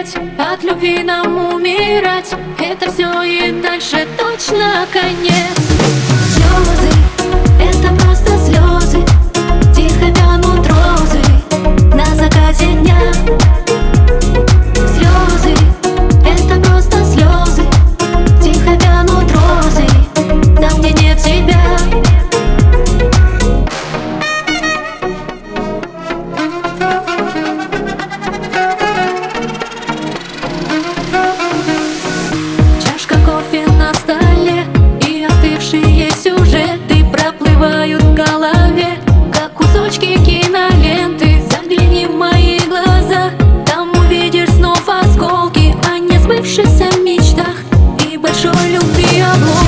терять, от любви нам умирать. Это все и дальше точно конец. Слезы, это просто слезы, тихо вянут розы на закате дня. Слезы, это просто слезы, тихо вянут розы там, где нет тебя. Чашка кофе на столе и остывшие сюжеты проплывают в голове, как кусочки киноленты. Загляни в мои глаза, там увидишь снова осколки о несбывшихся мечтах и большой любви обломки.